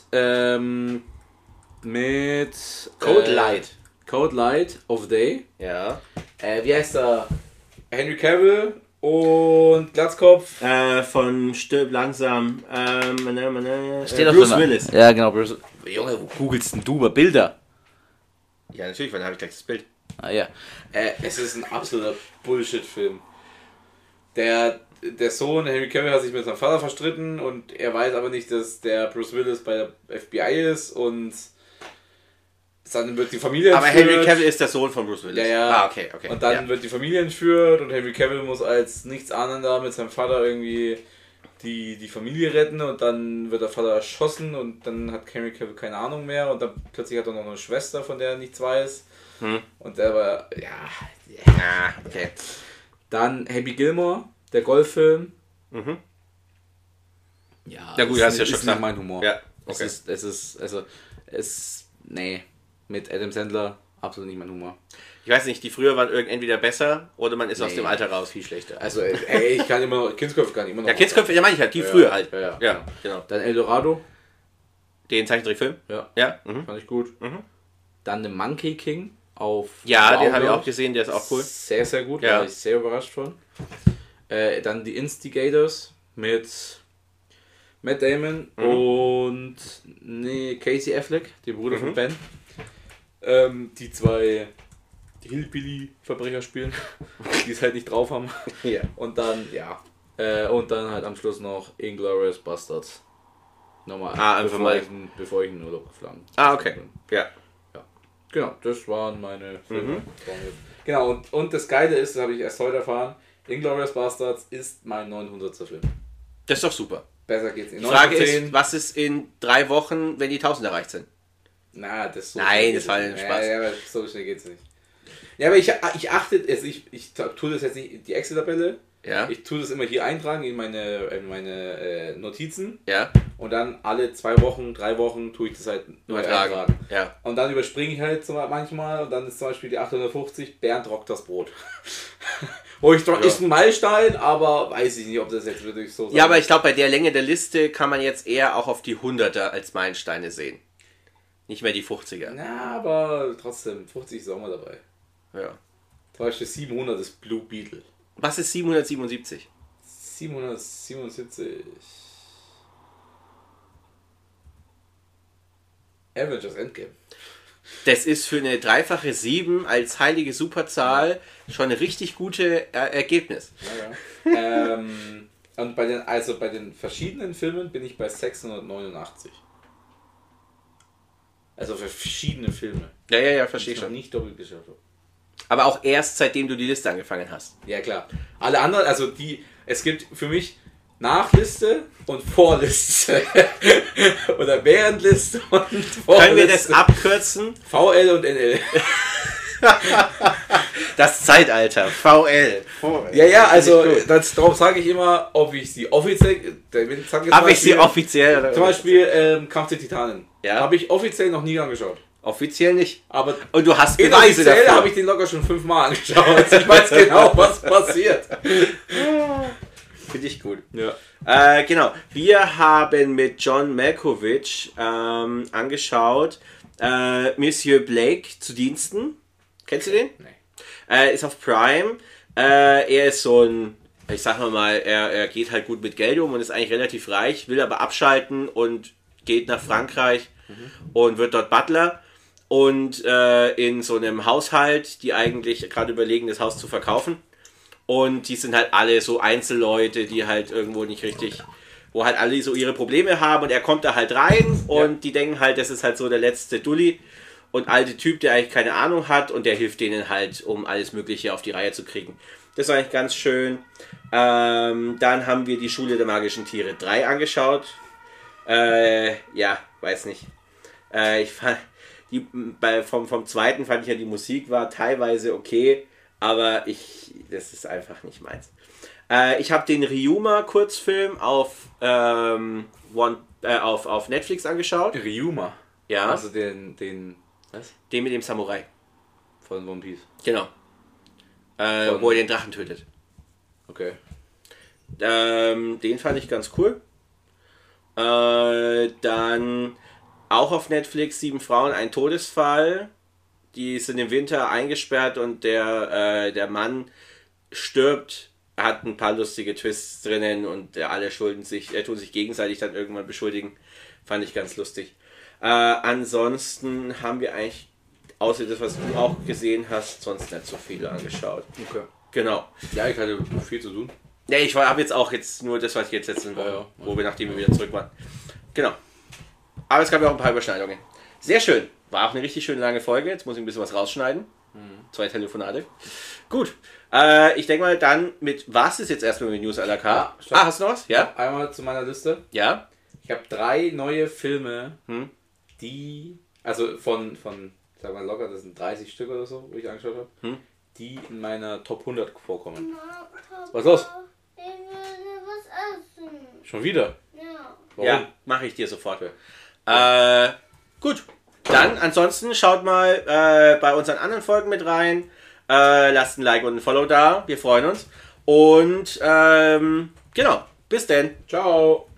Cold Light.
Cold Light of Day.
Ja.
Wie heißt er? Henry Cavill und Glatzkopf.
Von Stirb langsam.
Steht auf
Bruce
der-
Willis.
Ja, genau, Bruce. Junge, wo googelst denn du über Bilder?
Ja, natürlich, weil dann habe ich gleich das Bild.
Ah ja. Es ist ein absoluter Bullshit-Film. Der Sohn, Henry Cavill, hat sich mit seinem Vater verstritten und er weiß aber nicht, dass der Bruce Willis bei der FBI ist und dann wird die Familie
Aber
entführt.
Henry Cavill ist der Sohn von Bruce Willis.
Ja.
Ah, okay.
Und dann
ja.
wird die Familie entführt und Henry Cavill muss als Nichtsahnender mit seinem Vater irgendwie die Familie retten und dann wird der Vater erschossen und dann hat Henry Cavill keine Ahnung mehr und dann plötzlich hat er noch eine Schwester, von der er nichts weiß. Und der war,
Ah, okay.
Dann Happy Gilmore, der Golffilm. Ja,
Ja gut, hast du ja schon
ist
gesagt.
nicht mein Humor.
Ja, okay.
Nee, mit Adam Sandler absolut nicht mein Humor.
Ich weiß nicht, die früher waren entweder besser oder man ist aus
Nee.
dem Alter raus viel schlechter.
Also, ich kann immer noch, Kindsköpfe kann ich immer noch.
Ja, Kindsköpfe, ja meine ich halt, die früher halt.
Ja.
Genau.
Dann Eldorado,
Den Zeichentrickfilm?
ja,
Ja.
fand ich gut. Dann The Monkey King auf
Ja,
Wow,
den habe ich
glaub
auch gesehen, der ist auch cool.
Sehr, sehr gut,
Ja.
war ich sehr überrascht von. Dann die Instigators mit Matt Damon und Casey Affleck, der Bruder von Ben. Die zwei Hillbilly-Verbrecher spielen, die es halt nicht drauf haben.
Ja.
Und dann, und dann halt am Schluss noch Inglourious Bastards. Nochmal,
einfach mal.
bevor ich in den Urlaub geflogen bin.
Ah, okay. Ja.
Genau, das waren meine Filme. Genau, und das Geile ist, das habe ich erst heute erfahren, Inglourious Bastards ist mein 900. Film.
Das ist doch super.
Besser geht's nicht.
Die Frage
910,
ist, was ist in 3 Wochen, wenn die 1000 erreicht sind?
Na, das so
Nein,
schnell
das
geht's
war
nicht.
ein Spaß.
Ja, aber so schnell geht's nicht. Ja, aber ich achte, also ich tue das jetzt nicht in die Excel-Tabelle.
Ja.
Ich tue das immer hier eintragen in meine Notizen.
Ja.
Und dann alle 2 Wochen, 3 Wochen tue ich das halt neu eintragen.
Ja.
Und dann überspringe ich halt manchmal und dann ist zum Beispiel die 850, Bernd rockt das Brot. Ist ein Meilenstein, aber weiß ich nicht, ob das jetzt wirklich so
Ja, aber ich glaube, bei der Länge der Liste kann man jetzt eher auch auf die 100er als Meilensteine sehen. Nicht mehr die 50er.
Na, aber trotzdem, 50 ist auch mal dabei.
Ja.
Zum Beispiel 700 ist Blue Beetle.
Was ist 777?
777. Avengers Endgame.
Das ist für eine dreifache 7 als heilige Superzahl schon ein richtig gutes Ergebnis.
Ja. Und bei den verschiedenen Filmen bin ich bei 689. Also für verschiedene Filme.
Ja, verstehe
Ich
schon.
noch nicht doppelt geschafft habe.
Aber auch erst seitdem du die Liste angefangen hast.
Ja, klar. Alle anderen, also es gibt für mich Nachliste und Vorliste. Oder Währendliste und Vorliste.
Können wir das abkürzen?
VL und NL.
Das Zeitalter. VL.
Ja, also darum sage ich immer, ob ich sie offiziell...
Habe ich sie offiziell? Oder
Zum Beispiel Kampf der Titanen.
Ja.
Habe ich offiziell noch nie angeschaut.
Offiziell nicht.
Aber
Und du hast Beweise
inoffiziell
dafür.
habe ich den locker schon 5-mal angeschaut. Ich weiß genau, was passiert.
Finde ich gut.
Ja.
Genau. Wir haben mit John Malkovich angeschaut Monsieur Blake zu Diensten. Kennst du den?
Nee.
Ist auf Prime. Er ist so ein, ich sag mal, er geht halt gut mit Geld um und ist eigentlich relativ reich, will aber abschalten und geht nach Frankreich und wird dort Butler. Und in so einem Haushalt, die eigentlich gerade überlegen, das Haus zu verkaufen. Und die sind halt alle so Einzelleute, die halt irgendwo nicht richtig, wo halt alle so ihre Probleme haben. Und er kommt da halt rein und die denken halt, das ist halt so der letzte Dulli und alte Typ, der eigentlich keine Ahnung hat. Und der hilft denen halt, um alles Mögliche auf die Reihe zu kriegen. Das war eigentlich ganz schön. Dann haben wir die Schule der magischen Tiere 3 angeschaut. Ja, weiß nicht. Ich fand... vom zweiten fand ich ja, die Musik war teilweise okay, aber das ist einfach nicht meins. Ich habe den Ryuma-Kurzfilm auf Netflix angeschaut.
Ryuma.
Ja.
Also den was?
Den mit dem Samurai.
Von One Piece.
Genau. Wo er den Drachen tötet.
Okay.
Den fand ich ganz cool. Dann auch auf Netflix 7 Frauen, ein Todesfall. Die sind im Winter eingesperrt und der Mann stirbt. Hat ein paar lustige Twists drinnen und alle tun sich gegenseitig dann irgendwann beschuldigen. Fand ich ganz lustig. Ansonsten haben wir eigentlich, außer das, was du auch gesehen hast, sonst nicht so viele angeschaut.
Okay.
Genau.
Ja, ich hatte viel zu tun.
Ja, ich habe jetzt nur das, was ich jetzt letzten Woche, wo wir, nachdem wir wieder zurück waren. Genau. Aber es gab ja auch ein paar Überschneidungen. Sehr schön. War auch eine richtig schöne lange Folge. Jetzt muss ich ein bisschen was rausschneiden. 2 Telefonate. Gut. Ich denke mal dann was ist jetzt erstmal mit News à la carte?
Ja,
hast du noch was? Ja?
Einmal zu meiner Liste.
Ja?
Ich habe 3 neue Filme,
Hm?
die, also von sag mal locker, das sind 30 Stück oder so, wo ich angeschaut habe,
Hm?
die in meiner Top 100 vorkommen. Was ist los?
Ich will was essen.
Schon wieder?
Ja.
Warum?
Ja, mache ich dir sofort. Gut. Dann ansonsten schaut mal bei unseren anderen Folgen mit rein. Lasst ein Like und ein Follow da. Wir freuen uns. Und genau. Bis denn.
Ciao.